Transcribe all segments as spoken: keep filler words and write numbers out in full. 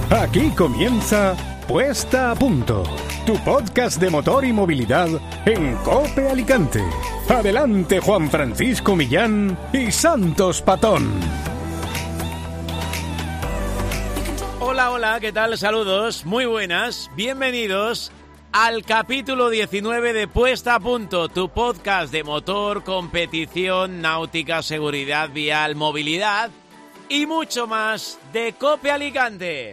Aquí comienza Puesta a Punto, tu podcast de motor y movilidad en COPE Alicante. Adelante, Juan Francisco Millán y Santos Patón. Hola, hola, ¿qué tal? Saludos, muy buenas, bienvenidos al capítulo diecinueve de Puesta a Punto, tu podcast de motor, competición, náutica, seguridad vial, movilidad y mucho más de COPE Alicante.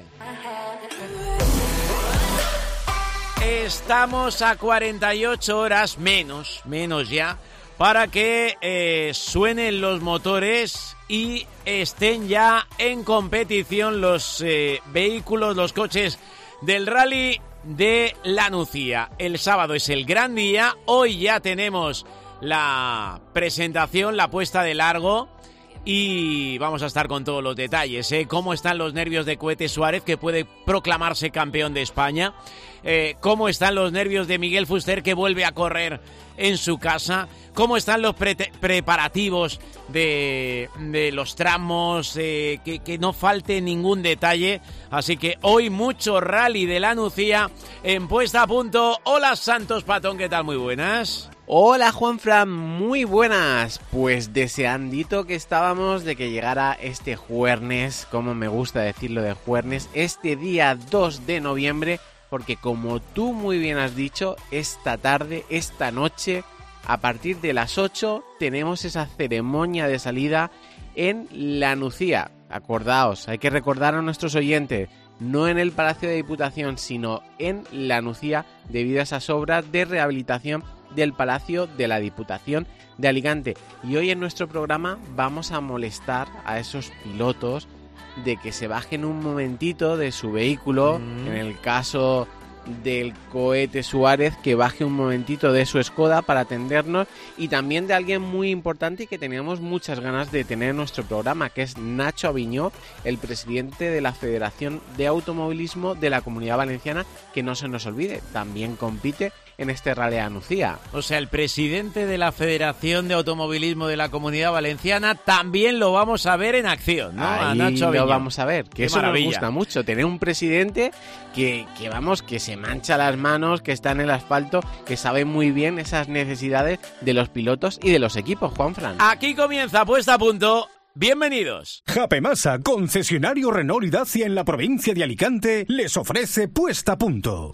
Estamos a cuarenta y ocho horas, menos, menos ya, para que eh, suenen los motores y estén ya en competición los eh, vehículos, los coches del Rally de La Nucía. El sábado es el gran día, hoy ya tenemos la presentación, la puesta de largo y vamos a estar con todos los detalles, ¿eh? Cómo están los nervios de Cohete Suárez, que puede proclamarse campeón de España. Eh, cómo están los nervios de Miguel Fuster, que vuelve a correr en su casa. Cómo están los pre- preparativos de, de los tramos, eh, que, que no falte ningún detalle. Así que hoy mucho rally de La Nucía en Puesta a Punto. Hola, Santos Patón, ¿qué tal? Muy buenas. Hola, Juanfran, muy buenas. Pues deseandito que estábamos de que llegara este jueves, como me gusta decirlo de jueves, este día dos de noviembre, porque como tú muy bien has dicho, esta tarde, esta noche, a partir de las ocho, tenemos esa ceremonia de salida en La Nucía. Acordaos, hay que recordar a nuestros oyentes, no en el Palacio de Diputación, sino en La Nucía, debido a esas obras de rehabilitación del Palacio de la Diputación de Alicante. Y hoy en nuestro programa vamos a molestar a esos pilotos de que se bajen un momentito de su vehículo, mm. en el caso del Cohete Suárez, que baje un momentito de su Skoda para atendernos, y también de alguien muy importante y que teníamos muchas ganas de tener en nuestro programa, que es Nacho Aviñó, el presidente de la Federación de Automovilismo de la Comunidad Valenciana, que no se nos olvide, también compite en este Rally La Nucía. O sea, el presidente de la Federación de Automovilismo de la Comunidad Valenciana también lo vamos a ver en acción, ¿no? Ahí a Nacho Aviñó. Lo vamos a ver, que Qué eso maravilla. Nos gusta mucho, tener un presidente que, que, vamos, que se mancha las manos, que está en el asfalto, que sabe muy bien esas necesidades de los pilotos y de los equipos, Juanfran. Aquí comienza Puesta a Punto. Bienvenidos. Japemasa, concesionario Renault y Dacia en la provincia de Alicante, les ofrece Puesta a Punto.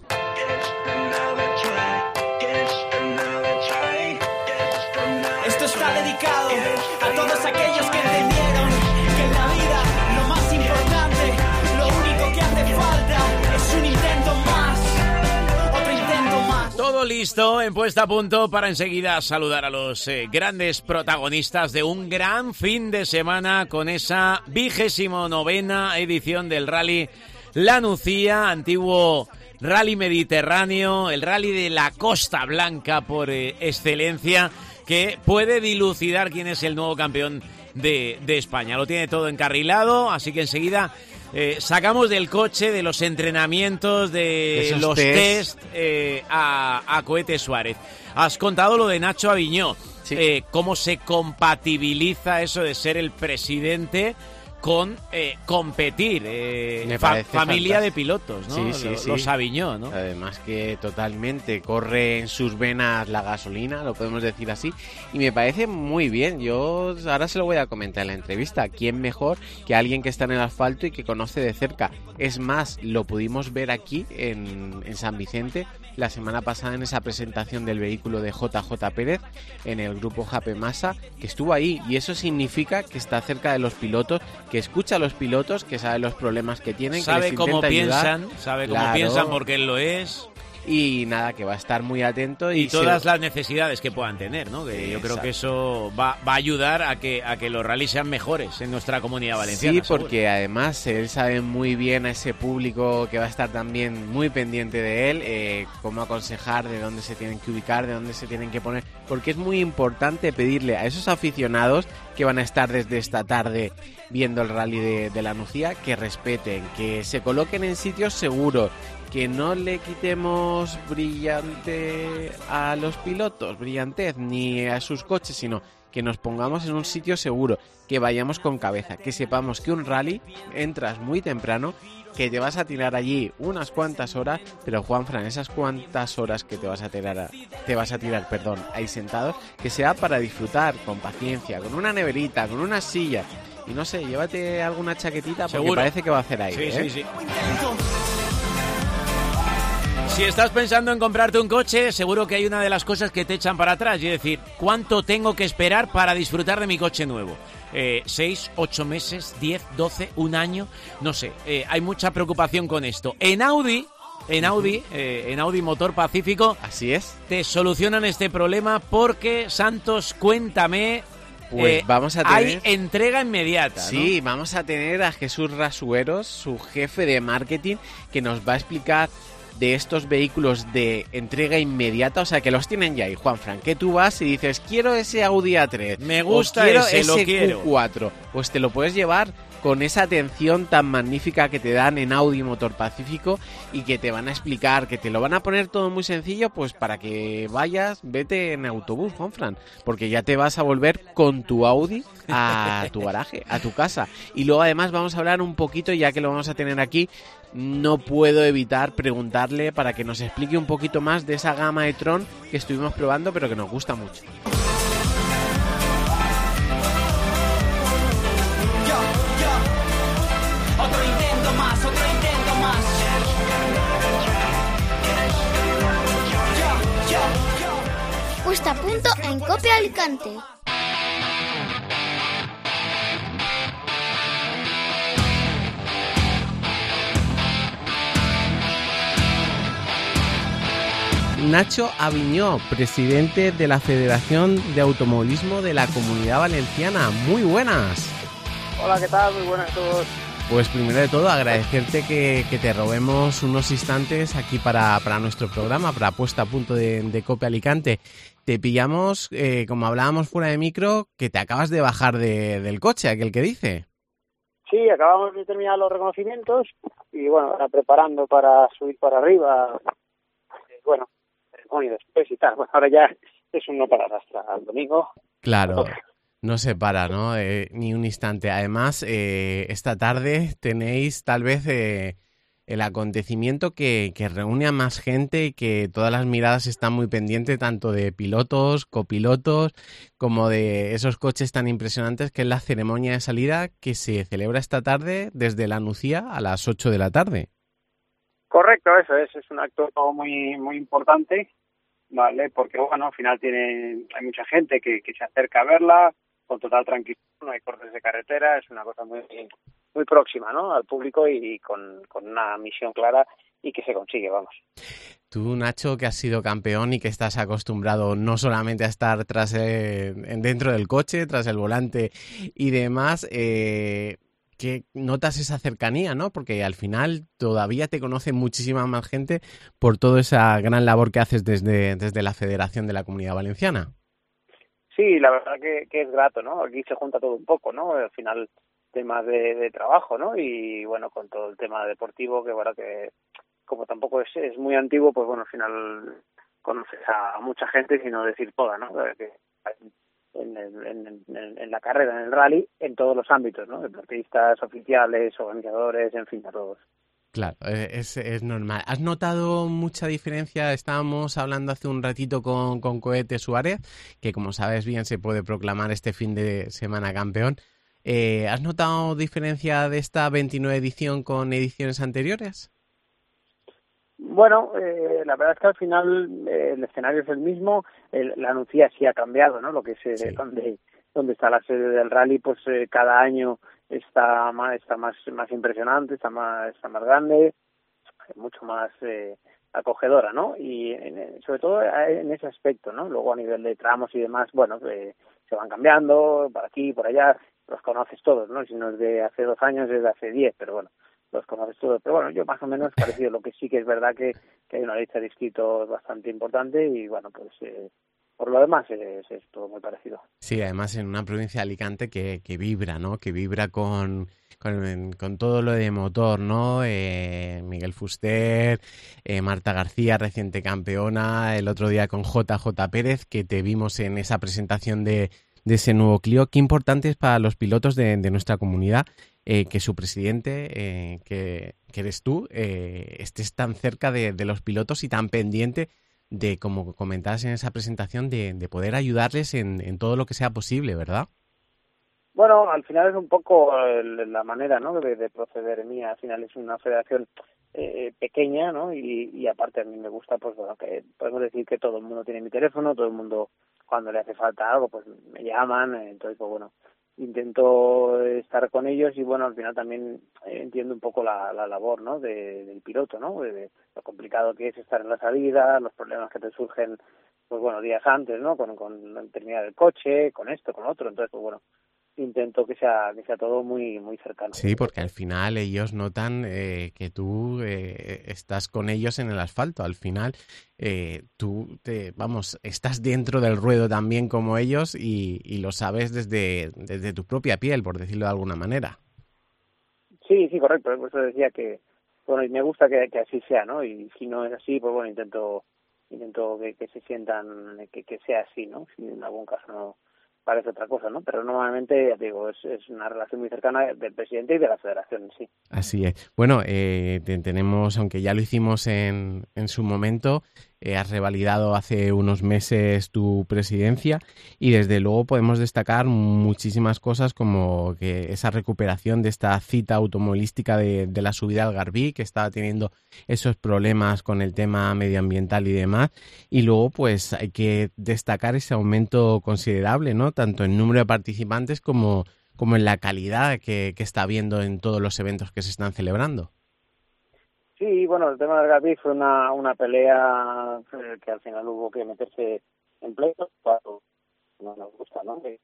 Esto está dedicado a todos aquellos que entendieron que en la vida lo más importante, lo único que hace falta es un intento más, otro intento más. Todo listo en Puesta a Punto para enseguida saludar a los eh, grandes protagonistas de un gran fin de semana con esa vigésimo novena edición del Rally La Nucía, antiguo Rally Mediterráneo, el Rally de la Costa Blanca por eh, excelencia, que puede dilucidar quién es el nuevo campeón de, de España. Lo tiene todo encarrilado, así que enseguida eh, sacamos del coche, de los entrenamientos, de Esos los test, test eh, a, a Cohete Suárez. Has contado lo de Nacho Aviñó, sí. eh, cómo se compatibiliza eso de ser el presidente con eh, competir, eh, fa- familia fantástico. De pilotos, ¿no? Sí, sí, Lo, sí. Los Aviñó, ¿no? Además que totalmente corre en sus venas la gasolina, lo podemos decir así, y me parece muy bien. Yo ahora se lo voy a comentar en la entrevista. ¿Quién mejor que alguien que está en el asfalto y que conoce de cerca? Es más, lo pudimos ver aquí en, en San Vicente la semana pasada en esa presentación del vehículo de J J Pérez en el grupo Japemasa, que estuvo ahí, y eso significa que está cerca de los pilotos, que escucha a los pilotos, que sabe los problemas que tienen, sabe que les cómo intenta ayudar. piensan, sabe cómo Claro. piensan porque él lo es. Y nada, que va a estar muy atento. Y, Y todas se... las necesidades que puedan tener, ¿no? Que yo creo que eso va, va a ayudar a que, a que los rallies sean mejores en nuestra comunidad valenciana. Sí, porque seguro. Además él sabe muy bien a ese público que va a estar también muy pendiente de él, eh, cómo aconsejar, de dónde se tienen que ubicar, de dónde se tienen que poner, porque es muy importante pedirle a esos aficionados que van a estar desde esta tarde viendo el rally de, de La Nucía, que respeten, que se coloquen en sitios seguros, que no le quitemos brillante a los pilotos, brillantez, ni a sus coches, sino que nos pongamos en un sitio seguro, que vayamos con cabeza, que sepamos que un rally entras muy temprano, que te vas a tirar allí unas cuantas horas, pero Juanfran, esas cuantas horas que te vas a tirar, te vas a tirar, perdón, ahí sentado, que sea para disfrutar con paciencia, con una neverita, con una silla, y no sé, llévate alguna chaquetita porque Seguro. parece que va a hacer aire, Sí, ¿eh? sí, sí. Si estás pensando en comprarte un coche, seguro que hay una de las cosas que te echan para atrás, y es decir, ¿cuánto tengo que esperar para disfrutar de mi coche nuevo? Eh, ¿Seis, ocho meses, diez, doce, un año? No sé, eh, hay mucha preocupación con esto. En Audi, en Audi, eh, en Audi Motor Pacífico, Así es. te solucionan este problema porque, Santos, cuéntame, Pues eh, vamos a tener... hay entrega inmediata, ¿no? Sí, vamos a tener a Jesús Rasueros, su jefe de marketing, que nos va a explicar de estos vehículos de entrega inmediata, o sea, que los tienen ya ahí, Juanfran, que tú vas y dices, quiero ese Audi A tres, Me gusta o quiero ese, lo ese quiero. Q cuatro, pues te lo puedes llevar con esa atención tan magnífica que te dan en Audi Motor Pacífico y que te van a explicar, que te lo van a poner todo muy sencillo, pues para que vayas, vete en autobús, Juanfran, porque ya te vas a volver con tu Audi a tu garaje, a tu casa. Y luego además vamos a hablar un poquito, ya que lo vamos a tener aquí, no puedo evitar preguntarle para que nos explique un poquito más de esa gama de Tron que estuvimos probando, pero que nos gusta mucho. Yo, yo. Otro intento más, otro intento más. Yo, yo, yo. Puesta a punto en Cope Alicante. Nacho Aviñó, presidente de la Federación de Automovilismo de la Comunidad Valenciana. Muy buenas. Hola, ¿qué tal? Muy buenas a todos. Pues primero de todo agradecerte que, que te robemos unos instantes aquí para, para nuestro programa, para Puesta a Punto de, de Cope Alicante. Te pillamos, eh, como hablábamos fuera de micro, que te acabas de bajar de, del coche, aquel que dice. Sí, acabamos de terminar los reconocimientos y bueno, ahora preparando para subir para arriba. Eh, bueno, ceremonia después y tal. Bueno, ahora ya es un no parar hasta el domingo. Claro. No se para, ¿no? Eh, ni un instante. Además, eh, esta tarde tenéis tal vez eh, el acontecimiento que, que reúne a más gente y que todas las miradas están muy pendientes tanto de pilotos, copilotos, como de esos coches tan impresionantes que es la ceremonia de salida que se celebra esta tarde desde la Nucía a las ocho de la tarde. Correcto, eso es. Es un acto muy muy importante, ¿vale? Porque, bueno, al final tiene hay mucha gente que, que se acerca a verla con total tranquilidad, no hay cortes de carretera, es una cosa muy muy próxima, ¿no?, al público y con, con una misión clara y que se consigue, vamos. Tú, Nacho, que has sido campeón y que estás acostumbrado no solamente a estar tras eh, dentro del coche, tras el volante y demás, eh, que notas esa cercanía, ¿no? Porque al final todavía te conoce muchísima más gente por toda esa gran labor que haces desde, desde la Federación de la Comunidad Valenciana. Sí, la verdad que, que es grato, ¿no? Aquí se junta todo un poco, ¿no? Al final temas de, de trabajo, ¿no? Y bueno, con todo el tema deportivo, que bueno, que como tampoco es, es muy antiguo, pues bueno, al final conoces a, a mucha gente, sino decir toda, ¿no? Que en, en, en, en la carrera, en el rally, en todos los ámbitos, ¿no? Deportistas, oficiales, organizadores, en fin, a todos. Claro, es, es normal. ¿Has notado mucha diferencia? Estábamos hablando hace un ratito con, con Cohete Suárez, que como sabes bien se puede proclamar este fin de semana campeón. Eh, ¿Has notado diferencia de esta veintinueve edición con ediciones anteriores? Bueno, eh, la verdad es que al final eh, el escenario es el mismo, el, la Nucía sí ha cambiado, ¿no? Lo que es eh, sí. donde donde está la sede del rally, pues eh, cada año está más está más más impresionante, está más está más grande, mucho más eh, acogedora, ¿no? Y en, sobre todo en ese aspecto, ¿no? Luego a nivel de tramos y demás, bueno, eh, se van cambiando por aquí, por allá, los conoces todos, ¿no? Si no es de hace dos años, es de hace diez, pero bueno, los conoces todos. Pero bueno, yo más o menos parecido. Lo que sí que es verdad que, que hay una lista de inscritos bastante importante y bueno, pues eh, por lo demás es, es todo muy parecido. Sí, además en una provincia de Alicante que, que vibra, ¿no? Que vibra con, con, con todo lo de motor, ¿no? Eh, Miguel Fuster, eh, Marta García, reciente campeona, el otro día con J J Pérez, que te vimos en esa presentación de, de ese nuevo Clio. Qué importante es para los pilotos de, de nuestra comunidad eh, que su presidente, eh, que, que eres tú, eh, estés tan cerca de, de los pilotos y tan pendiente de, como comentabas en esa presentación, de, de poder ayudarles en, en todo lo que sea posible, ¿verdad? Bueno, al final es un poco el, la manera, ¿no?, de, de proceder mía. Al final es una federación eh, pequeña, ¿no? Y, y aparte a mí me gusta, pues bueno, que podemos decir que todo el mundo tiene mi teléfono, todo el mundo cuando le hace falta algo, pues me llaman, entonces pues bueno, intento estar con ellos y bueno, al final también entiendo un poco la, la labor, ¿no?, de, del piloto, ¿no?, de, de lo complicado que es estar en la salida, los problemas que te surgen, pues bueno, días antes, ¿no?, con, con terminar el coche, con esto, con otro, entonces pues bueno, intento que sea que sea todo muy muy cercano. Sí, porque al final ellos notan eh, que tú eh, estás con ellos en el asfalto. Al final eh, tú te vamos estás dentro del ruedo también como ellos y, y lo sabes desde desde tu propia piel, por decirlo de alguna manera. Sí, sí, correcto. Por eso decía que bueno, y me gusta que, que así sea, ¿no? Y si no es así, pues bueno, intento intento que, que se sientan que, que sea así, ¿no? Si en algún caso no parece otra cosa, ¿no? Pero normalmente, ya te digo, es, es una relación muy cercana del presidente y de la federación en sí. Así es. Bueno, eh, te, tenemos, aunque ya lo hicimos en, en su momento, eh, has revalidado hace unos meses tu presidencia y desde luego podemos destacar muchísimas cosas como que esa recuperación de esta cita automovilística de, de la subida al Garbí, que estaba teniendo esos problemas con el tema medioambiental y demás. Y luego, pues hay que destacar ese aumento considerable, ¿no?, tanto en número de participantes como, como en la calidad que, que está habiendo en todos los eventos que se están celebrando. Sí, bueno, el tema del Garbí fue una, una pelea que al final hubo que meterse en pleito, cuando no nos gusta, ¿no? Eh,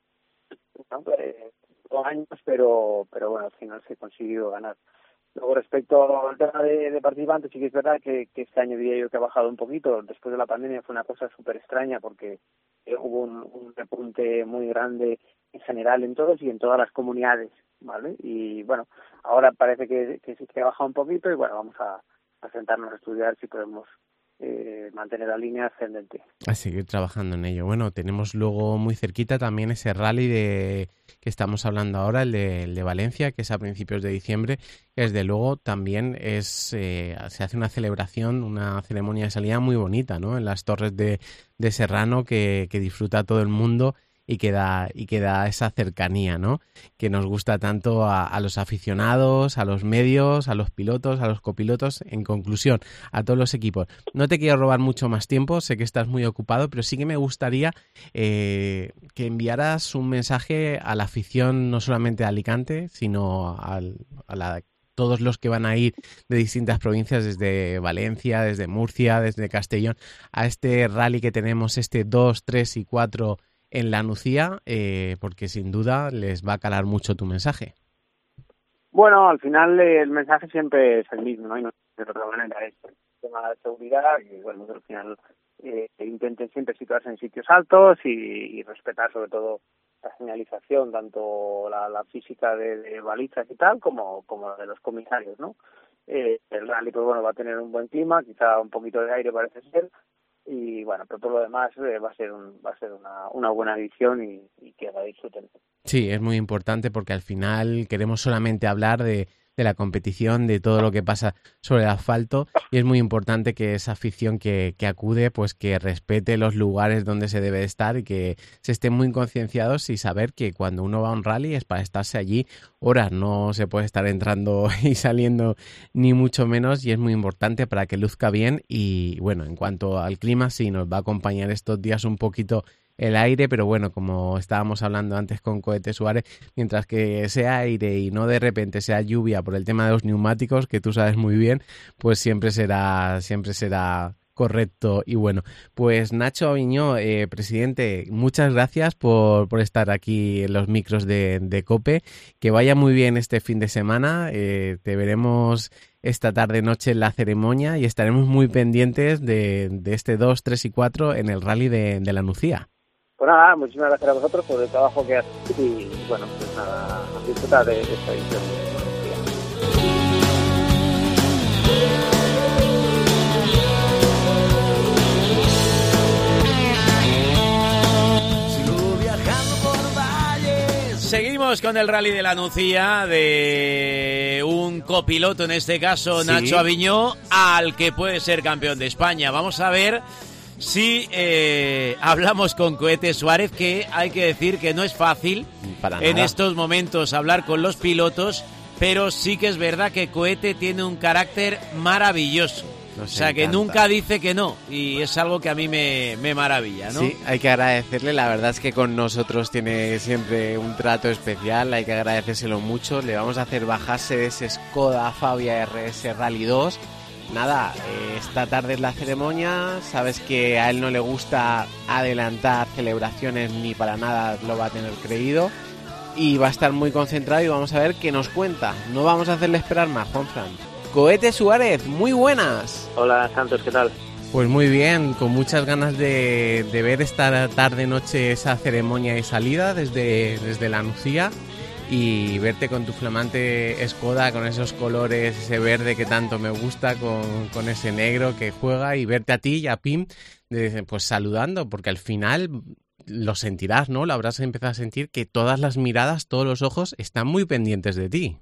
no eh, dos años, pero, pero bueno, al final se consiguió ganar. Luego, respecto al tema de, de participantes, sí que es verdad que, que este año diría yo que ha bajado un poquito. Después de la pandemia fue una cosa súper extraña porque eh, hubo un, un repunte muy grande en general en todos y en todas las comunidades, ¿vale? Y bueno, ahora parece que, que sí que ha bajado un poquito y bueno, vamos a, a sentarnos a estudiar si podemos eh, mantener la línea ascendente. A seguir trabajando en ello. Bueno, tenemos luego muy cerquita también ese rally de que estamos hablando ahora, el de, el de Valencia, que es a principios de diciembre, que desde luego también es eh, se hace una celebración, una ceremonia de salida muy bonita, ¿no?, en las torres de, de Serrano que, que disfruta todo el mundo y que da, y que da esa cercanía, ¿no?, que nos gusta tanto a, a los aficionados, a los medios, a los pilotos, a los copilotos, en conclusión, a todos los equipos. No te quiero robar mucho más tiempo, sé que estás muy ocupado, pero sí que me gustaría eh, que enviaras un mensaje a la afición, no solamente de Alicante, sino al, a la todos los que van a ir de distintas provincias, desde Valencia, desde Murcia, desde Castellón, a este rally que tenemos este dos, tres y cuatro en la Nucía, eh, porque sin duda les va a calar mucho tu mensaje. Bueno, al final eh, el mensaje siempre es el mismo, ¿no? Y no de otra manera es el tema de seguridad y bueno, al final eh, intenten siempre situarse en sitios altos y, y respetar sobre todo la señalización, tanto la, la física de, de balizas y tal, como, como la de los comisarios, ¿no? Eh, el rally, pues bueno, va a tener un buen clima, quizá un poquito de aire parece ser, y bueno, pero por lo demás eh, va a ser un, va a ser una, una buena edición y, y que la disfruten. Sí, es muy importante porque al final queremos solamente hablar de, de la competición, de todo lo que pasa sobre el asfalto y es muy importante que esa afición que, que acude, pues que respete los lugares donde se debe estar y que se estén muy concienciados y saber que cuando uno va a un rally es para estarse allí horas, no se puede estar entrando y saliendo ni mucho menos y es muy importante para que luzca bien y bueno, en cuanto al clima sí nos va a acompañar estos días un poquito el aire, pero bueno, como estábamos hablando antes con Cohete Suárez, mientras que sea aire y no de repente sea lluvia por el tema de los neumáticos, que tú sabes muy bien, pues siempre será, siempre será correcto y bueno. Pues Nacho Aviñó, eh, presidente, muchas gracias por, por estar aquí en los micros de, de COPE, que vaya muy bien este fin de semana, eh, te veremos esta tarde noche en la ceremonia y estaremos muy pendientes de, de este dos, tres y cuatro en el rally de, de la Nucía. Pues nada, muchísimas gracias a vosotros por el trabajo que hacéis y bueno, pues nada, a disfrutar de esta edición. Sigo viajando Seguimos con el Rally de la Nucía, de un copiloto, en este caso Sí. Nacho Aviñó, al que puede ser campeón de España. Vamos a ver si eh, hablamos con Cohete Suárez, que hay que decir que no es fácil Para en nada. estos momentos hablar con los pilotos, pero sí que es verdad que Cohete tiene un carácter maravilloso. Nos o sea, que encanta. nunca dice que no, y es algo que a mí me, me maravilla, ¿no? Sí, hay que agradecerle, la verdad es que con nosotros tiene siempre un trato especial, hay que agradecérselo mucho. Le vamos a hacer bajarse de ese Skoda Fabia R S Rally dos. Nada, eh, esta tarde es la ceremonia, sabes que a él no le gusta adelantar celebraciones ni para nada lo va a tener creído y va a estar muy concentrado y vamos a ver qué nos cuenta. No vamos a hacerle esperar más, Juanfran. Cohete Suárez, muy buenas. Hola Santos, ¿qué tal? Pues muy bien, con muchas ganas de, de ver esta tarde-noche esa ceremonia de salida desde, desde la Nucía y verte con tu flamante Skoda, con esos colores, ese verde que tanto me gusta, con, con ese negro que juega, y verte a ti y a Pim de, pues saludando, porque al final lo sentirás, ¿no? Lo habrás empezado a sentir, que todas las miradas, todos los ojos están muy pendientes de ti.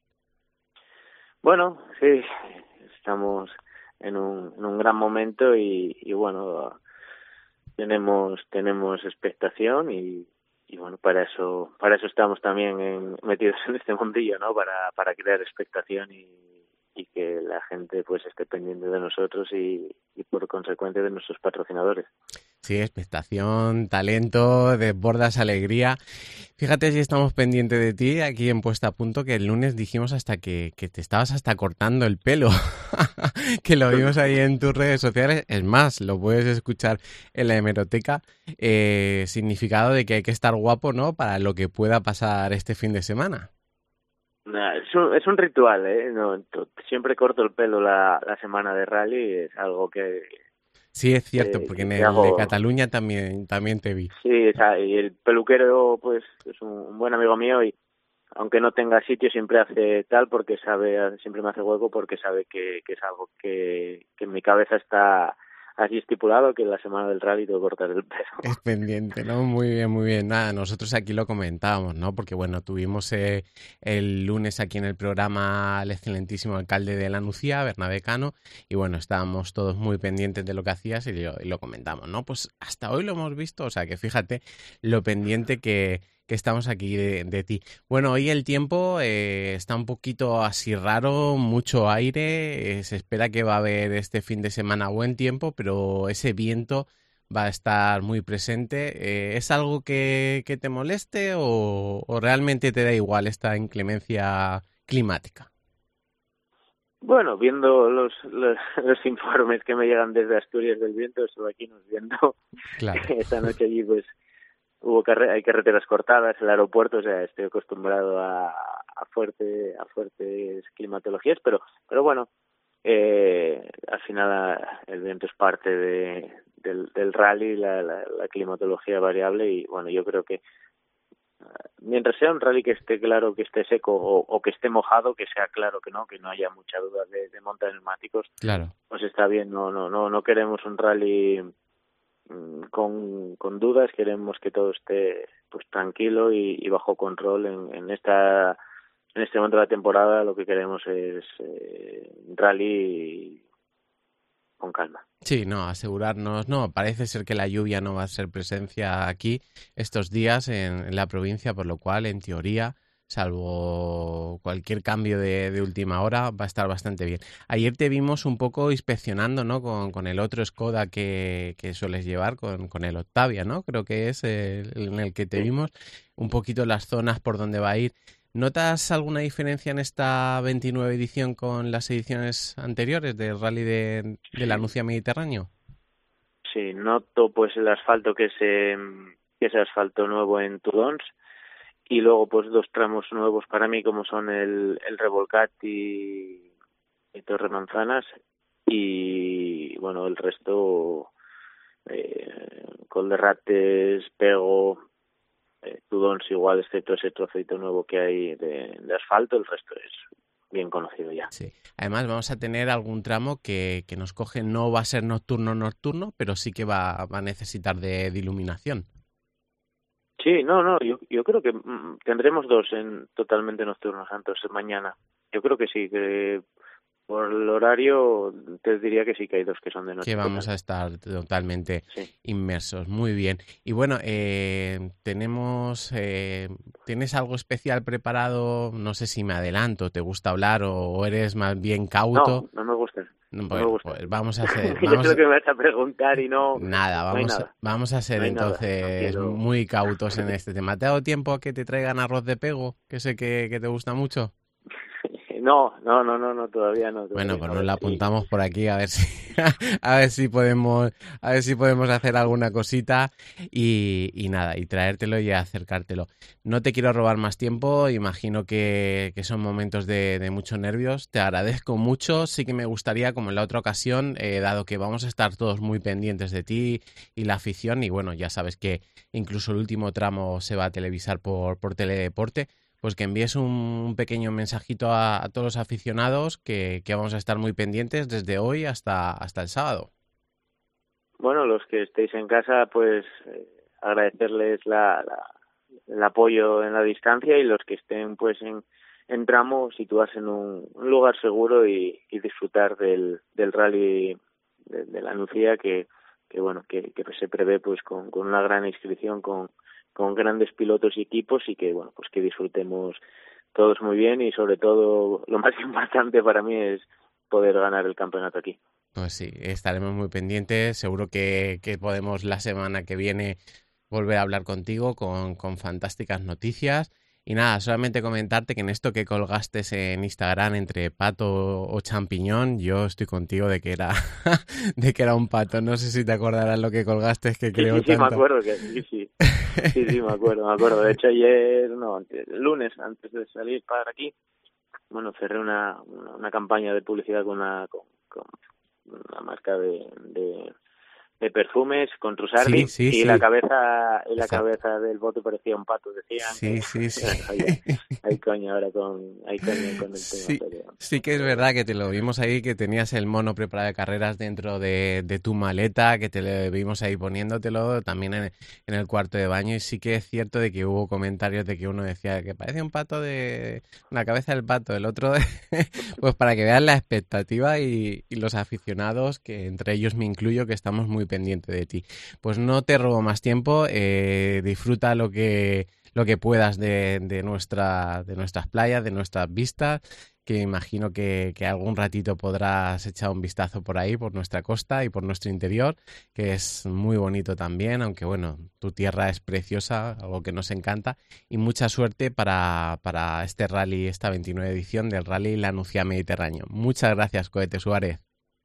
Bueno, sí, estamos en un, en un gran momento y, y bueno, tenemos tenemos expectación y, y bueno, para eso para eso estamos también en, metidos en este mundillo, ¿no? Para para crear expectación y, y que la gente pues esté pendiente de nosotros y, y por consecuente de nuestros patrocinadores. Sí, expectación, talento, desbordas alegría. Fíjate si estamos pendientes de ti aquí en Puesta a Punto, que el lunes dijimos hasta que, que te estabas hasta cortando el pelo, que lo vimos ahí en tus redes sociales. Es más, lo puedes escuchar en la hemeroteca. Eh, significado de que hay que estar guapo, ¿no? Para lo que pueda pasar este fin de semana. Nah, es, un, es un ritual, ¿eh? No, to- siempre corto el pelo la, la semana de rally, es algo que... Sí, es cierto, Eh, porque en que el hago- de Cataluña también, también te vi. Sí, o sea, y el peluquero pues es un, un buen amigo mío y aunque no tenga sitio siempre hace tal porque sabe, siempre me hace hueco porque sabe que, que es algo que, que en mi cabeza está así estipulado, que en la semana del rally tengo que cortar el pelo. Es pendiente, ¿no? Muy bien, muy bien. Nada, nosotros aquí lo comentábamos, ¿no? Porque, bueno, tuvimos eh, el lunes aquí en el programa al excelentísimo alcalde de la Nucía, Bernabé Cano, y bueno, estábamos todos muy pendientes de lo que hacías y lo, y lo comentamos, ¿no? Pues hasta hoy lo hemos visto, o sea que fíjate lo pendiente que, que estamos aquí de, de ti. Bueno, hoy el tiempo eh, está un poquito así raro, mucho aire, eh, se espera que va a haber este fin de semana buen tiempo, pero ese viento va a estar muy presente. Eh, ¿Es algo que, que te moleste o, o realmente te da igual esta inclemencia climática? Bueno, viendo los, los, los informes que me llegan desde Asturias del viento, estoy aquí nos viendo Claro. esta noche allí pues hubo carre hay carreteras cortadas, el aeropuerto, o sea, estoy acostumbrado a, a fuerte a fuertes climatologías, pero pero bueno, eh, al final el viento es parte de, del, del rally, la, la, la climatología variable y bueno, yo creo que mientras sea un rally que esté claro, que esté seco o, o que esté mojado, que sea claro que no, que no haya mucha duda de, de monta neumáticos, Claro. pues está bien. No, no, no, no queremos un rally mmm, con, con dudas, queremos que todo esté pues tranquilo y, y bajo control en, en esta en este momento de la temporada. Lo que queremos es eh, un rally con calma. Sí, no, asegurarnos, no, parece ser que la lluvia no va a ser presencia aquí estos días en, en la provincia, por lo cual, en teoría, salvo cualquier cambio de, de última hora, va a estar bastante bien. Ayer te vimos un poco inspeccionando, ¿no? Con, con el otro Skoda que, que sueles llevar, con, con el Octavia, ¿no? Creo que es el, en el que te vimos, un poquito las zonas por donde va a ir. ¿Notas alguna diferencia en esta veintinueve edición con las ediciones anteriores del Rally de, de la Nucía Mediterráneo? Sí, noto pues el asfalto que es, eh, que es asfalto nuevo en Tudons y luego pues dos tramos nuevos para mí como son el, el Revolcat y, y Torre Manzanas y bueno, el resto eh, Colderrates, Pego, Eh, Tudons igual, excepto ese trocito nuevo que hay de, de asfalto, el resto es bien conocido ya. Sí. Además vamos a tener algún tramo que, que nos coge, no va a ser nocturno nocturno, pero sí que va, va a necesitar de, de iluminación. Sí, no, no, yo, yo creo que mm, tendremos dos en totalmente nocturnos, Santos, mañana. Yo creo que sí, que por el horario te diría que sí que hay dos que son de noche. Que vamos a estar totalmente sí. inmersos. Muy bien. Y bueno, eh, tenemos, eh, ¿tienes algo especial preparado? No sé si me adelanto, ¿te gusta hablar o eres más bien cauto? No, no me gusta. No, no pues, me gusta. Pues vamos a hacer... Yo Vamos creo que me vas a preguntar y no... Nada, vamos, no nada. A, vamos a ser no entonces no quiero... muy cautos en este tema. ¿Te ha dado tiempo a que te traigan arroz de pego? Que sé que, que te gusta mucho. No, no, no, no, no, todavía no. Todavía bueno, pues no, nos la sí. apuntamos por aquí a ver si a ver si podemos a ver si podemos hacer alguna cosita y, y nada, y traértelo y acercártelo. No te quiero robar más tiempo, imagino que, que son momentos de, de muchos nervios. Te agradezco mucho, sí que me gustaría, como en la otra ocasión, eh, dado que vamos a estar todos muy pendientes de ti y la afición, y bueno, ya sabes que incluso el último tramo se va a televisar por, por Teledeporte, pues que envíes un, un pequeño mensajito a, a todos los aficionados que, que vamos a estar muy pendientes desde hoy hasta, hasta el sábado. Bueno, los que estéis en casa, pues eh, agradecerles la, la, el apoyo en la distancia, y los que estén pues en, en tramo, situarse en un, un lugar seguro y, y disfrutar del, del rally de, de la Nucía, que, que bueno, que, que se prevé pues con, con una gran inscripción, con con grandes pilotos y equipos, y que bueno, pues que disfrutemos todos muy bien, y sobre todo lo más importante para mí es poder ganar el campeonato aquí. Pues sí, estaremos muy pendientes, seguro que, que podemos la semana que viene volver a hablar contigo con, con fantásticas noticias. Y nada, solamente comentarte que en esto que colgaste en Instagram entre pato o champiñón, yo estoy contigo de que era de que era un pato. No sé si te acordarás lo que colgaste, es que creo sí, sí, tanto. Sí, me acuerdo que sí, sí. Sí, sí, me acuerdo, me acuerdo. De hecho, ayer, no, antes, el lunes, antes de salir para aquí, bueno, cerré una, una, una campaña de publicidad con una, con, con una marca de... de de perfumes con Trusardi, sí, sí, y sí. la cabeza y la Exacto. cabeza del bote parecía un pato, decían. Sí, sí, sí. Hay coño ahora con, hay coño con el sí, tema. Pero... sí que es verdad que te lo vimos ahí, que tenías el mono preparado de carreras dentro de, de tu maleta, que te lo vimos ahí poniéndotelo también en, en el cuarto de baño, y sí que es cierto de que hubo comentarios de que uno decía que parece un pato de... la cabeza del pato, el otro... pues para que vean la expectativa y, y los aficionados, que entre ellos me incluyo, que estamos muy pendiente de ti. Pues no te robo más tiempo, eh, disfruta lo que lo que puedas de, de nuestra de nuestras playas, de nuestras vistas, que imagino que, que algún ratito podrás echar un vistazo por ahí, por nuestra costa y por nuestro interior, que es muy bonito también, aunque bueno, tu tierra es preciosa, algo que nos encanta, y mucha suerte para, para este rally, esta veintinueva edición del Rally La Nucía Mediterráneo. Muchas gracias, Cohete Suárez.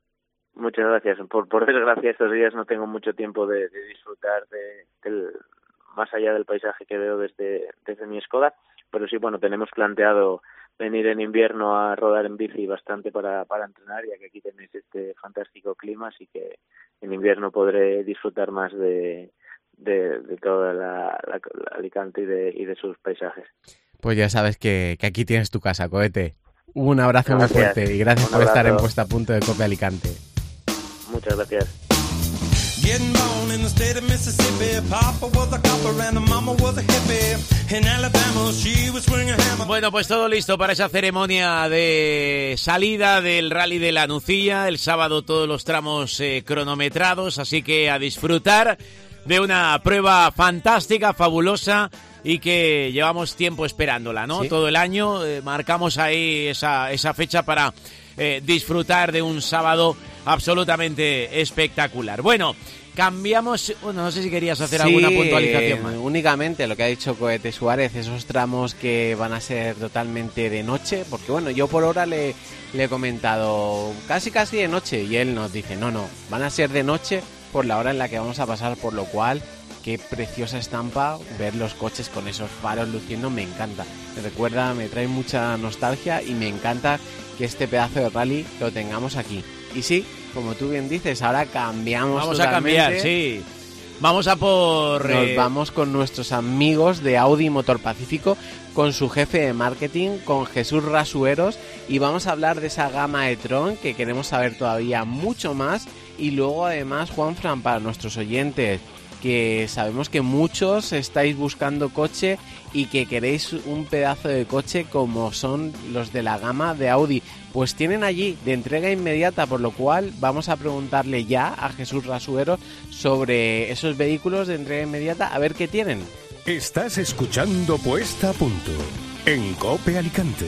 Muchas gracias. Por, por desgracia, estos días no tengo mucho tiempo de, de disfrutar de, del, más allá del paisaje que veo desde, desde mi Skoda, pero sí, bueno, tenemos planteado venir en invierno a rodar en bici bastante para, para entrenar, ya que aquí tenéis este fantástico clima, así que en invierno podré disfrutar más de, de, de toda la, la, la Alicante y de, y de sus paisajes. Pues ya sabes que, que aquí tienes tu casa, Cohete. Un abrazo gracias. muy fuerte y gracias Un por abrazo. estar en Puesta a Punto de Cope Alicante. Muchas gracias. Getting born in the state of Mississippi. Papa was a copper and mama was a hippie. In Alabama she was swinging a hammer. Bueno, pues todo listo para esa ceremonia de salida del Rally de la Nucía. El sábado todos los tramos eh, cronometrados, así que a disfrutar de una prueba fantástica, fabulosa, y que llevamos tiempo esperándola, ¿no? ¿Sí? Todo el año eh, marcamos ahí esa, esa fecha para eh, disfrutar de un sábado absolutamente espectacular. Bueno, cambiamos, bueno, no sé si querías hacer sí, alguna puntualización más. Únicamente lo que ha dicho Cohete Suárez, esos tramos que van a ser totalmente de noche, porque bueno, yo por ahora le, le he comentado casi casi de noche, y él nos dice, no, no, van a ser de noche por la hora en la que vamos a pasar, por lo cual, qué preciosa estampa ver los coches con esos faros luciendo, me encanta. Me recuerda, me trae mucha nostalgia y me encanta que este pedazo de rally lo tengamos aquí. Y sí, como tú bien dices, ahora cambiamos Vamos totalmente. a cambiar, sí. Vamos a por... Nos eh... vamos con nuestros amigos de Audi Motor Pacífico, con su jefe de marketing, con Jesús Rasueros, y vamos a hablar de esa gama e-tron que queremos saber todavía mucho más. Y luego además, Juanfran, para nuestros oyentes, que sabemos que muchos estáis buscando coche y que queréis un pedazo de coche como son los de la gama de Audi. Pues tienen allí de entrega inmediata, por lo cual vamos a preguntarle ya a Jesús Rasueros sobre esos vehículos de entrega inmediata, a ver qué tienen. Estás escuchando Puesta a Punto en COPE Alicante.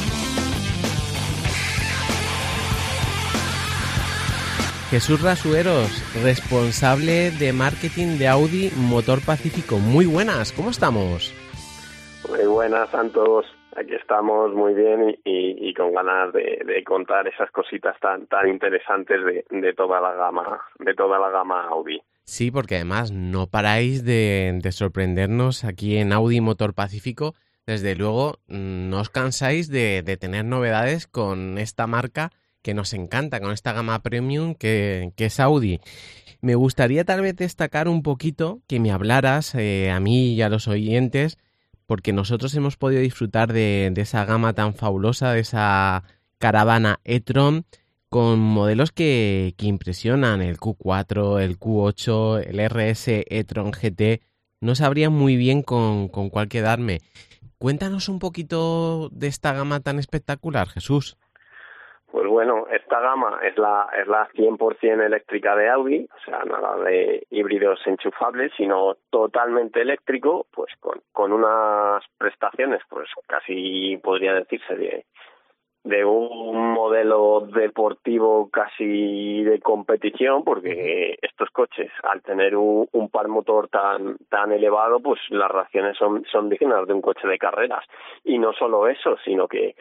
Jesús Rasueros, responsable de marketing de Audi Motor Pacífico. Muy buenas, ¿cómo estamos? Muy buenas, Santos. Aquí estamos muy bien y, y, y con ganas de, de contar esas cositas tan tan interesantes de, de toda la gama de toda la gama Audi. Sí, porque además no paráis de, de sorprendernos aquí en Audi Motor Pacífico. Desde luego, no os cansáis de, de tener novedades con esta marca que nos encanta, con esta gama premium que, que es Audi. Me gustaría tal vez destacar un poquito que me hablaras eh, a mí y a los oyentes, porque nosotros hemos podido disfrutar de, de esa gama tan fabulosa, de esa caravana e-tron, con modelos que, que impresionan, el Q cuatro, el Q ocho, el R S e-tron G T. No sabría muy bien con, con cuál quedarme. Cuéntanos un poquito de esta gama tan espectacular, Jesús. Pues bueno, esta gama es la es la cien por ciento eléctrica de Audi, o sea, nada de híbridos enchufables, sino totalmente eléctrico, pues con, con unas prestaciones, pues casi podría decirse de, de un modelo deportivo casi de competición, porque estos coches, al tener un, un par motor tan tan elevado, pues las reacciones son, son dignas de un coche de carreras. Y no solo eso, sino que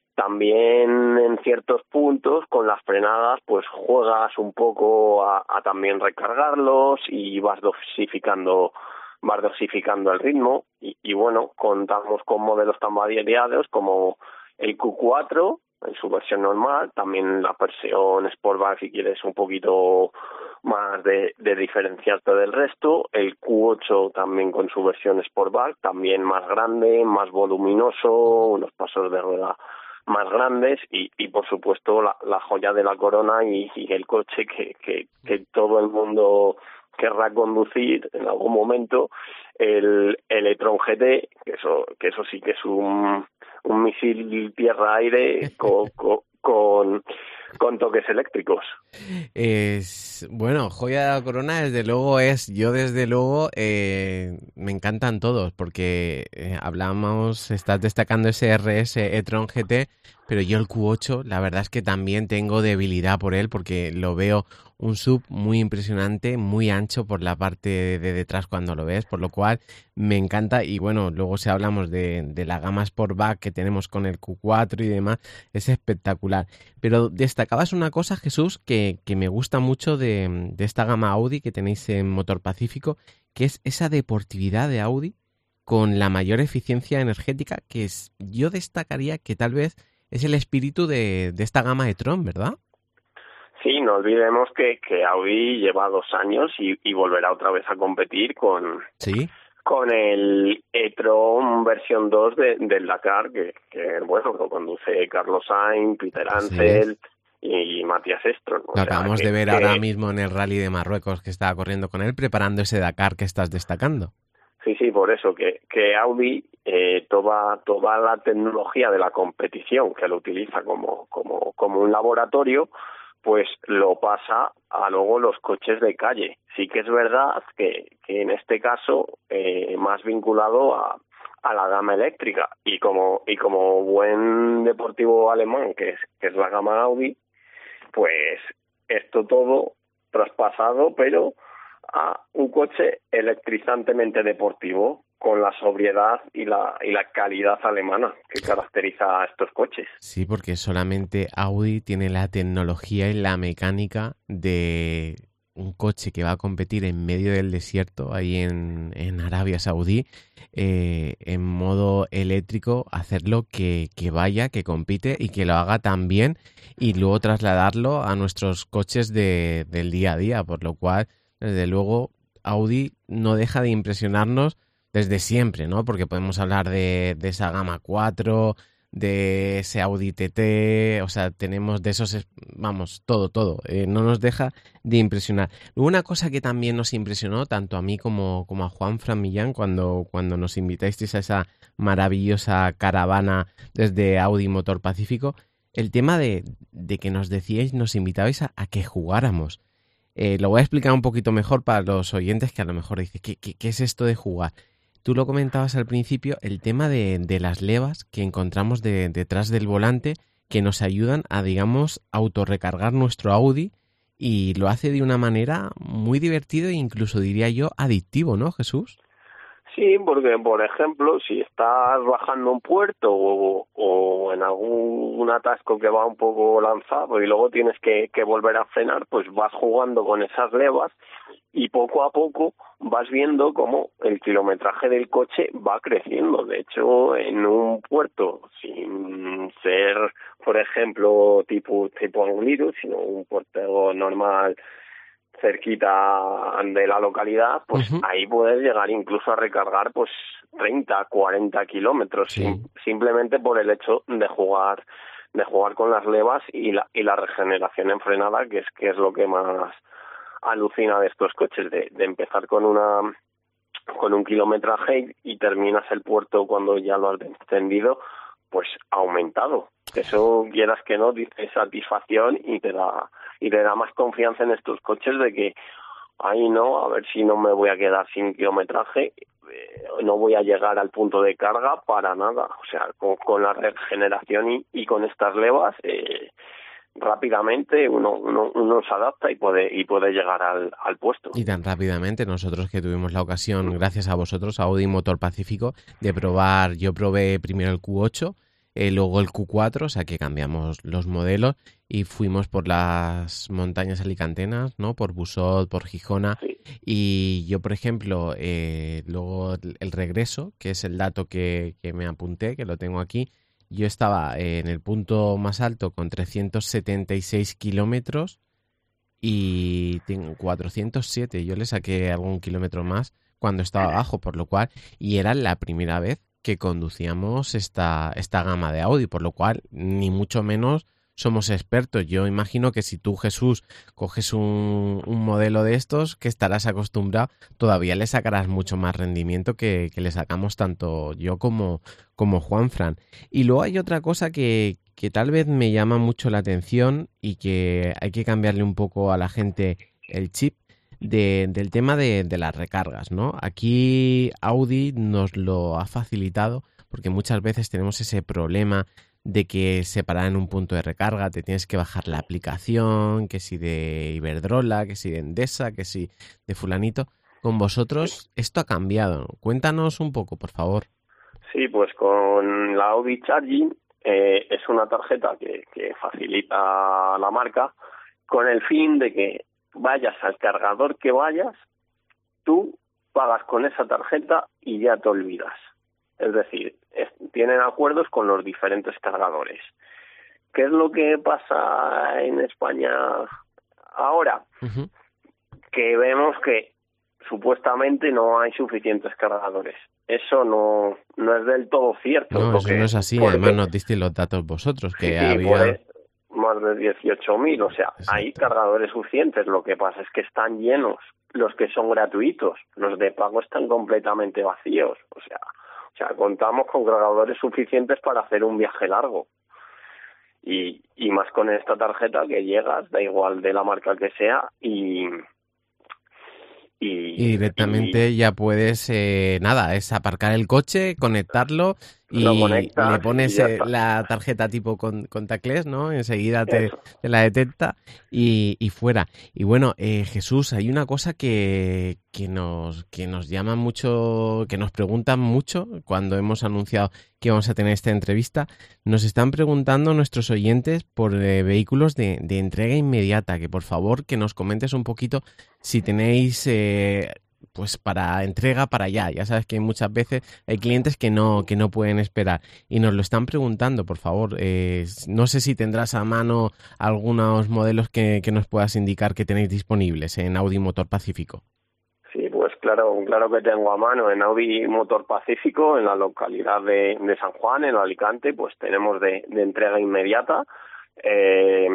también en ciertos puntos con las frenadas pues juegas un poco a, a también recargarlos y vas dosificando vas dosificando el ritmo y, y bueno, contamos con modelos tan variados como el Q cuatro en su versión normal, también la versión Sportback si quieres un poquito más de, de diferenciarte del resto, el Q ocho también con su versión Sportback, también más grande, más voluminoso, unos pasos de rueda más grandes y, y por supuesto la, la joya de la corona y, y el coche que, que, que todo el mundo querrá conducir en algún momento, el, el e-tron G T, que eso, que eso sí que es un, un misil tierra-aire con, con, con, con toques eléctricos. Es, bueno, joya de la corona desde luego es, yo desde luego eh, me encantan todos porque eh, hablamos, estás destacando ese R S e-tron G T, pero yo el Q ocho la verdad es que también tengo debilidad por él porque lo veo un sub muy impresionante, muy ancho por la parte de detrás cuando lo ves, por lo cual me encanta. Y bueno, luego si hablamos de, de la gama Sportback que tenemos con el Q cuatro y demás, es espectacular. Pero destacabas una cosa, Jesús, que, que me gusta mucho de, de esta gama Audi que tenéis en Motor Pacífico, que es esa deportividad de Audi con la mayor eficiencia energética, que es, yo destacaría que tal vez es el espíritu de, de esta gama e-tron, ¿verdad? Sí, no olvidemos que, que Audi lleva dos años y, y volverá otra vez a competir con, ¿sí? con el e-tron versión dos de, del Dakar, que, que bueno, lo conduce Carlos Sainz, Peter Ansel y Matías Estron. Lo acabamos de ver que, ahora mismo en el Rally de Marruecos que estaba corriendo con él, preparando ese Dakar que estás destacando. Sí, sí, por eso, que, que Audi, eh, toda, toda la tecnología de la competición que lo utiliza como, como, como un laboratorio, pues lo pasa a luego los coches de calle. Sí que es verdad que, que en este caso eh, más vinculado a, a la gama eléctrica y como y como buen deportivo alemán que es que es la gama Audi, pues esto todo traspasado pero a un coche electrizantemente deportivo con la sobriedad y la y la calidad alemana que caracteriza a estos coches. Sí, porque solamente Audi tiene la tecnología y la mecánica de un coche que va a competir en medio del desierto, ahí en, en Arabia Saudí, eh, en modo eléctrico, hacerlo que, que vaya, que compite y que lo haga tan bien y luego trasladarlo a nuestros coches de, del día a día, por lo cual, desde luego, Audi no deja de impresionarnos desde siempre, ¿no? Porque podemos hablar de, de esa gama cuatro, de ese Audi T T, o sea, tenemos de esos vamos, todo, todo. Eh, no nos deja de impresionar. Una cosa que también nos impresionó, tanto a mí como, como a Juanfran Millán, cuando, cuando nos invitasteis a esa maravillosa caravana desde Audi Motor Pacífico, el tema de, de que nos decíais, nos invitabais a, a que jugáramos. Eh, lo voy a explicar un poquito mejor para los oyentes que a lo mejor dicen, ¿qué, qué, qué es esto de jugar? Tú lo comentabas al principio, el tema de, de las levas que encontramos de, detrás del volante que nos ayudan a, digamos, autorrecargar nuestro Audi y lo hace de una manera muy divertida e incluso, diría yo, adictivo, ¿no, Jesús? Sí, porque, por ejemplo, si estás bajando un puerto o, o en algún atasco que va un poco lanzado y luego tienes que, que volver a frenar, pues vas jugando con esas levas y poco a poco vas viendo cómo el kilometraje del coche va creciendo. De hecho, en un puerto, sin ser, por ejemplo, tipo, tipo Angliru, sino un puerto normal cerquita de la localidad, pues uh-huh. ahí puedes llegar incluso a recargar pues treinta, cuarenta kilómetros, sí. sim- simplemente por el hecho de jugar de jugar con las levas y la y la regeneración en frenada, que es que es lo que más alucina de estos coches, de, de empezar con una con un kilometraje y, y terminas el puerto cuando ya lo has extendido, pues aumentado. Eso, quieras que no, dice satisfacción y te da y te da más confianza en estos coches de que ahí no, a ver si no me voy a quedar sin kilometraje, eh, no voy a llegar al punto de carga para nada. O sea, con, con la regeneración y, y con estas levas, eh, rápidamente uno, uno uno se adapta y puede y puede llegar al, al puesto. Y tan rápidamente, nosotros que tuvimos la ocasión, gracias a vosotros, a Audi Motor Pacífico, de probar, yo probé primero el Q ocho, eh, luego el Q cuatro, o sea que cambiamos los modelos y fuimos por las montañas alicantenas, ¿no? Por Busot, por Gijona, sí. Y yo, por ejemplo, eh, luego el regreso, que es el dato que, que me apunté, que lo tengo aquí, yo estaba en el punto más alto con trescientos setenta y seis kilómetros y tengo cuatrocientos siete. Yo le saqué algún kilómetro más cuando estaba abajo, por lo cual, y era la primera vez que conducíamos esta, esta gama de Audi, por lo cual, ni mucho menos somos expertos. Yo imagino que si tú, Jesús, coges un, un modelo de estos que estarás acostumbrado, todavía le sacarás mucho más rendimiento que, que le sacamos tanto yo como, como Juanfran. Y luego hay otra cosa que, que tal vez me llama mucho la atención y que hay que cambiarle un poco a la gente el chip de, del tema de, de las recargas, ¿no? Aquí Audi nos lo ha facilitado porque muchas veces tenemos ese problema de que se para en un punto de recarga, te tienes que bajar la aplicación, que si de Iberdrola, que si de Endesa, que si de fulanito. Con vosotros esto ha cambiado. Cuéntanos un poco, por favor. Sí, pues con la Audi Charging eh, es una tarjeta que, que facilita la marca con el fin de que vayas al cargador que vayas, tú pagas con esa tarjeta y ya te olvidas. Es decir, es, tienen acuerdos con los diferentes cargadores. ¿Qué es lo que pasa en España ahora? Uh-huh. Que vemos que supuestamente no hay suficientes cargadores. Eso no no es del todo cierto. No, porque, eso no es así. porque, Además nos disteis los datos vosotros, que sí, había... pues, más de dieciocho mil, o sea, Exacto. Hay cargadores suficientes. Lo que pasa es que están llenos los que son gratuitos. Los de pago están completamente vacíos. O sea... O sea, contamos con cargadores suficientes para hacer un viaje largo. Y, y más con esta tarjeta que llegas, da igual de la marca que sea, y... Y, y directamente y, ya puedes, eh, nada, es aparcar el coche, conectarlo y le pones y la tarjeta tipo con, contactless, ¿no? Enseguida te, te la detecta y, y fuera. Y bueno, eh, Jesús, hay una cosa que, que, nos, que nos llama mucho, que nos preguntan mucho cuando hemos anunciado que vamos a tener esta entrevista. Nos están preguntando nuestros oyentes por eh, vehículos de, de entrega inmediata, que por favor que nos comentes un poquito si tenéis... Eh, pues para entrega para allá. Ya sabes que muchas veces hay clientes que no que no pueden esperar y nos lo están preguntando, por favor. Eh, no sé si tendrás a mano algunos modelos que, que nos puedas indicar que tenéis disponibles en Audi Motor Pacífico. Sí, pues claro, claro que tengo a mano en Audi Motor Pacífico, en la localidad de, de San Juan, en Alicante, pues tenemos de, de entrega inmediata. Eh,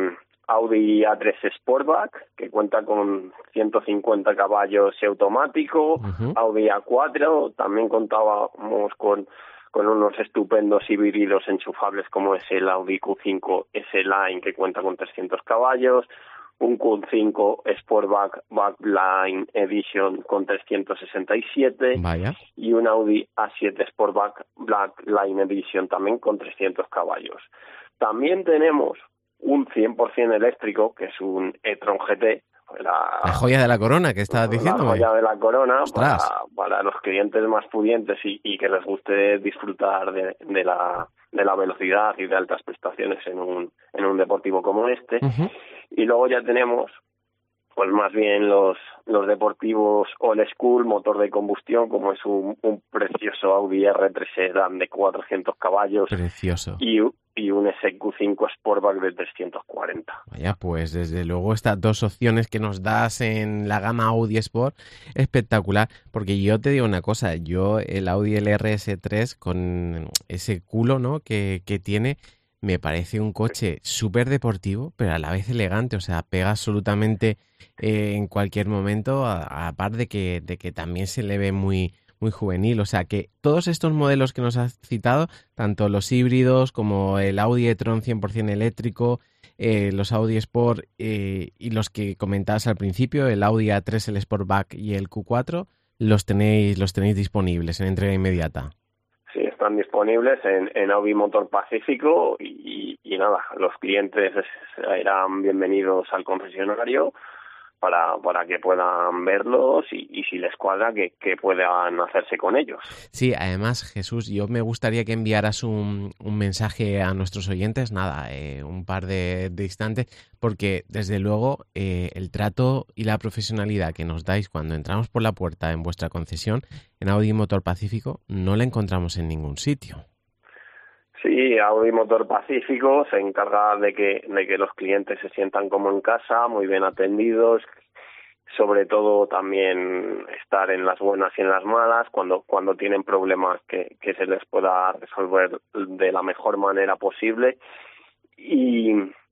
Audi A tres Sportback, que cuenta con ciento cincuenta caballos y automático. Uh-huh. Audi A cuatro, también contábamos con, con unos estupendos híbridos enchufables como es el Audi Q cinco S-Line, que cuenta con trescientos caballos. Un Q cinco Sportback Backline Edition con trescientos sesenta y siete. Vaya. Y un Audi A siete Sportback Blackline Edition también con trescientos caballos. También tenemos un cien por ciento eléctrico, que es un e-tron G T. La, la joya de la corona que estabas diciendo. La joya de la corona para, para los clientes más pudientes y, y que les guste disfrutar de, de la de la velocidad y de altas prestaciones en un en un deportivo como este. Uh-huh. Y luego ya tenemos pues más bien los los deportivos old school, motor de combustión, como es un, un precioso Audi R tres Sedan de cuatrocientos caballos. Precioso. Y, y un S Q cinco Sportback de trescientos cuarenta. Vaya, pues desde luego estas dos opciones que nos das en la gama Audi Sport, espectacular, porque yo te digo una cosa, yo el Audi L R S tres con ese culo, ¿no?, que, que tiene, me parece un coche súper deportivo, pero a la vez elegante, o sea, pega absolutamente eh, en cualquier momento, aparte de que, de que también se le ve muy... muy juvenil, o sea que todos estos modelos que nos has citado, tanto los híbridos como el Audi e-tron cien por ciento eléctrico, eh, los Audi Sport eh, y los que comentabas al principio, el Audi A tres, el Sportback y el Q cuatro, los tenéis los tenéis disponibles en entrega inmediata. Sí, están disponibles en, en Audi Motor Pacífico y, y, y nada, los clientes eran bienvenidos al concesionario para para que puedan verlos y, y si les cuadra que, que puedan hacerse con ellos. Sí, además, Jesús, yo me gustaría que enviaras un, un mensaje a nuestros oyentes, nada, eh, un par de, de instantes, porque desde luego eh, el trato y la profesionalidad que nos dais cuando entramos por la puerta en vuestra concesión, en Audi Motor Pacífico, no la encontramos en ningún sitio. Sí, Audi Motor Pacífico se encarga de que de que los clientes se sientan como en casa, muy bien atendidos, sobre todo también estar en las buenas y en las malas, cuando cuando tienen problemas que, que se les pueda resolver de la mejor manera posible y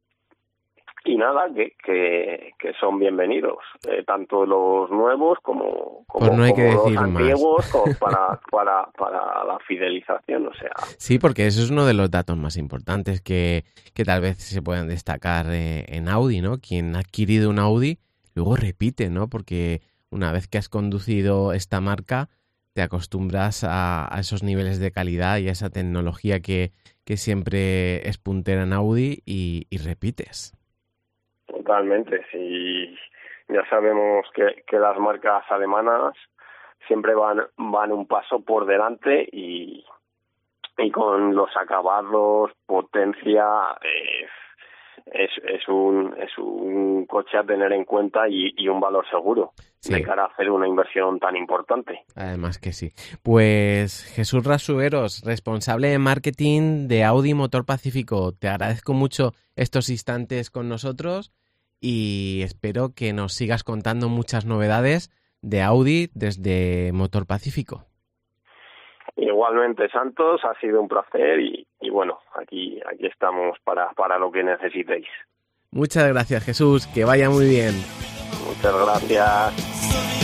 y nada, que que, que son bienvenidos, eh, tanto los nuevos como, como, pues no hay como que los decir antiguos, más. como para, para, para la fidelización, o sea. Sí, porque eso es uno de los datos más importantes que, que tal vez se puedan destacar eh, en Audi, ¿no? Quien ha adquirido un Audi luego repite, ¿no? Porque una vez que has conducido esta marca, te acostumbras a, a esos niveles de calidad y a esa tecnología que, que siempre es puntera en Audi y, y repites. Totalmente, sí. Ya sabemos que, que las marcas alemanas siempre van van un paso por delante y, y con los acabados, potencia, eh, es es un es un coche a tener en cuenta y, y un valor seguro, sí, de cara a hacer una inversión tan importante. Además que sí. Pues Jesús Rasueros, responsable de marketing de Audi Motor Pacífico, te agradezco mucho estos instantes con nosotros y espero que nos sigas contando muchas novedades de Audi desde Motor Pacífico. Igualmente, Santos, ha sido un placer y, y bueno, aquí aquí estamos para, para lo que necesitéis. Muchas gracias, Jesús, que vaya muy bien. Muchas gracias.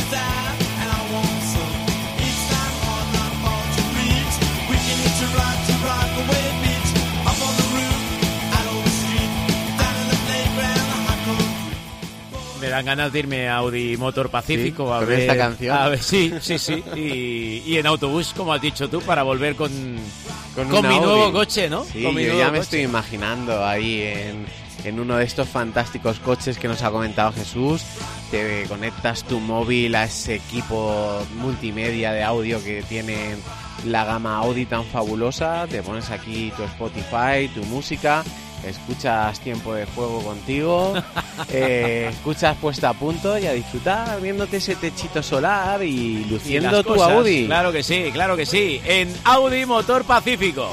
Me dan ganas de irme a Audi Motor Pacífico, sí, a con ver esta canción. A ver, sí, sí, sí. Y, y en autobús, como has dicho tú, para volver con, con, con mi Audi. nuevo coche, ¿no? Sí, con mi yo nuevo ya coche. me estoy imaginando ahí en, en uno de estos fantásticos coches que nos ha comentado Jesús. Te conectas tu móvil a ese equipo multimedia de audio que tiene la gama Audi tan fabulosa. Te pones aquí tu Spotify, tu música. Escuchas Tiempo de Juego contigo, eh, escuchas Puesta a Punto y a disfrutar viéndote ese techito solar y luciendo y tu cosas, Audi. Claro que sí, claro que sí, en Audi Motor Pacífico.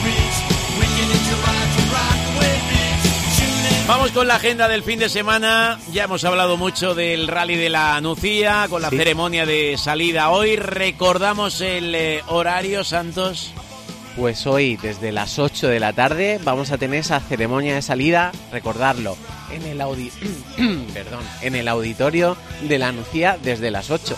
Vamos con la agenda del fin de semana. Ya hemos hablado mucho del Rally de la Nucía, con la sí. ceremonia de salida hoy. Recordamos el eh, horario, Santos. Pues hoy, desde las ocho de la tarde, vamos a tener esa ceremonia de salida, recordarlo, en el audi... Perdón, en el auditorio de la Nucía desde las ocho.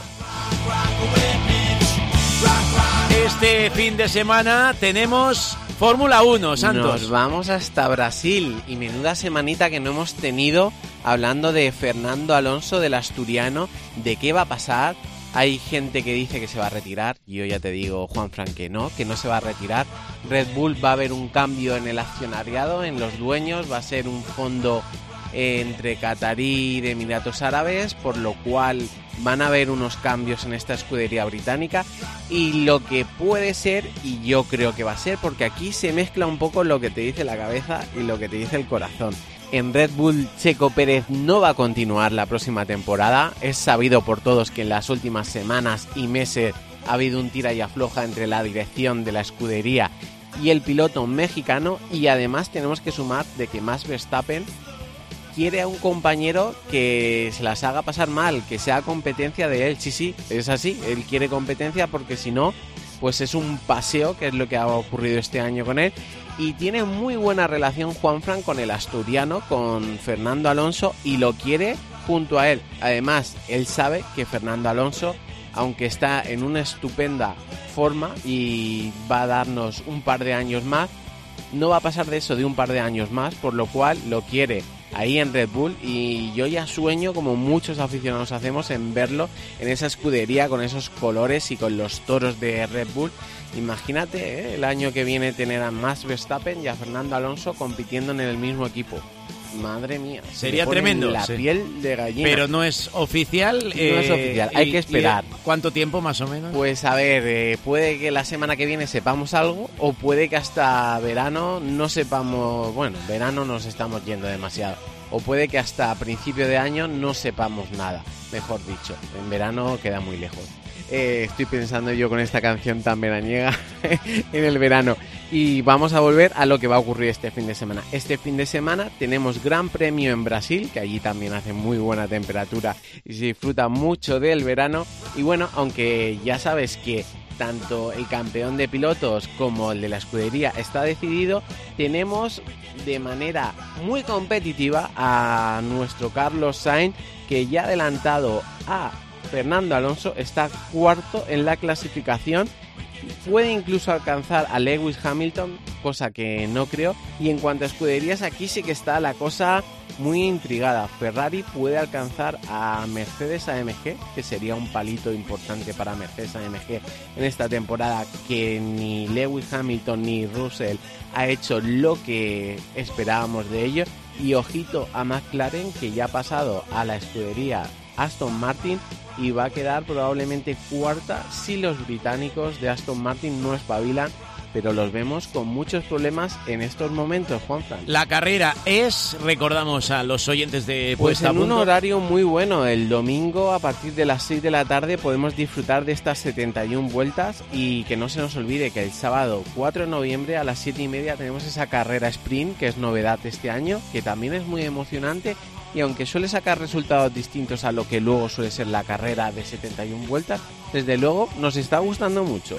Este fin de semana tenemos Fórmula uno, Santos. Nos vamos hasta Brasil y menuda semanita que no hemos tenido hablando de Fernando Alonso, del asturiano, de qué va a pasar. Hay gente que dice que se va a retirar, yo ya te digo, Juanfran, que no, que no se va a retirar. Red Bull va a haber un cambio en el accionariado, en los dueños, va a ser un fondo eh, entre Qatarí y de Emiratos Árabes, por lo cual van a haber unos cambios en esta escudería británica y lo que puede ser, y yo creo que va a ser, porque aquí se mezcla un poco lo que te dice la cabeza y lo que te dice el corazón. En Red Bull, Checo Pérez no va a continuar la próxima temporada. Es sabido por todos que en las últimas semanas y meses ha habido un tira y afloja entre la dirección de la escudería y el piloto mexicano, y además tenemos que sumar de que Max Verstappen quiere a un compañero que se las haga pasar mal, que sea competencia de él. Sí, sí, es así, él quiere competencia porque si no, pues es un paseo, que es lo que ha ocurrido este año con él. Y tiene muy buena relación Juanfran con el asturiano, con Fernando Alonso, y lo quiere junto a él. Además, él sabe que Fernando Alonso, aunque está en una estupenda forma y va a darnos un par de años más, no va a pasar de eso, de un par de años más, por lo cual lo quiere ahí en Red Bull, y yo ya sueño, como muchos aficionados hacemos, en verlo en esa escudería con esos colores y con los toros de Red Bull. Imagínate ¿eh? el año que viene tener a Max Verstappen y a Fernando Alonso compitiendo en el mismo equipo. Madre mía, sería tremendo. La sí. piel de gallina. Pero no es oficial. No eh, es oficial, hay y, que esperar. ¿Cuánto tiempo más o menos? Pues a ver, eh, puede que la semana que viene sepamos algo, o puede que hasta verano no sepamos. Bueno, verano nos estamos yendo demasiado. O puede que hasta principio de año no sepamos nada, mejor dicho. En verano queda muy lejos. Eh, estoy pensando yo con esta canción tan veraniega en el verano. Y vamos a volver a lo que va a ocurrir este fin de semana. Este fin de semana tenemos Gran Premio en Brasil, que allí también hace muy buena temperatura y se disfruta mucho del verano. Y bueno, aunque ya sabes que tanto el campeón de pilotos como el de la escudería está decidido, tenemos de manera muy competitiva a nuestro Carlos Sainz, que ya adelantado a Fernando Alonso está cuarto en la clasificación. Puede incluso alcanzar a Lewis Hamilton, cosa que no creo. Y en cuanto a escuderías, aquí sí que está la cosa muy intrigada. Ferrari puede alcanzar a Mercedes A M G, que sería un palito importante para Mercedes A M G en esta temporada, que ni Lewis Hamilton ni Russell ha hecho lo que esperábamos de ellos. Y ojito a McLaren, que ya ha pasado a la escudería Aston Martin y va a quedar probablemente cuarta si los británicos de Aston Martin no espabilan, pero los vemos con muchos problemas en estos momentos, Juanfran. La carrera es, recordamos a los oyentes de Pues Puesta a en un Punto, horario muy bueno. El domingo a partir de las seis de la tarde podemos disfrutar de estas setenta y una vueltas, y que no se nos olvide que el sábado cuatro de noviembre a las siete y media tenemos esa carrera sprint, que es novedad este año, que también es muy emocionante. Y aunque suele sacar resultados distintos a lo que luego suele ser la carrera de setenta y una vueltas, desde luego nos está gustando mucho.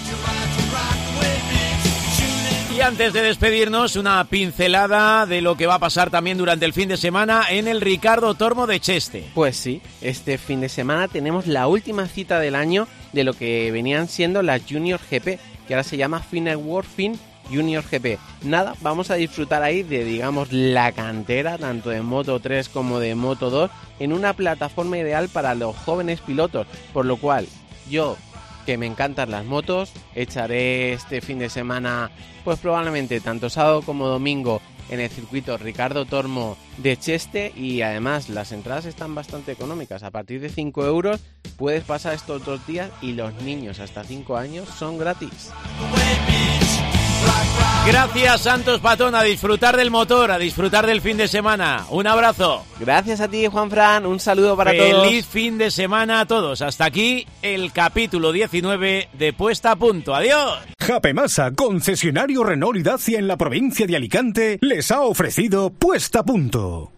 Y antes de despedirnos, una pincelada de lo que va a pasar también durante el fin de semana en el Ricardo Tormo de Cheste. Pues sí, este fin de semana tenemos la última cita del año de lo que venían siendo las Junior G P, que ahora se llama Final World Fin Junior G P. Nada, vamos a disfrutar ahí de, digamos, la cantera, tanto de Moto tres como de Moto dos, en una plataforma ideal para los jóvenes pilotos, por lo cual yo, que me encantan las motos, echaré este fin de semana, pues probablemente tanto sábado como domingo, en el circuito Ricardo Tormo de Cheste, y además las entradas están bastante económicas. A partir de cinco euros puedes pasar estos dos días, y los niños hasta cinco años son gratis. Gracias, Santos Patón, a disfrutar del motor, a disfrutar del fin de semana. Un abrazo. Gracias a ti, Juanfran, un saludo para todos. Feliz fin de semana a todos. Hasta aquí el capítulo diecinueve de Puesta a Punto. Adiós. Japemasa, concesionario Renault y Dacia en la provincia de Alicante, les ha ofrecido Puesta a Punto.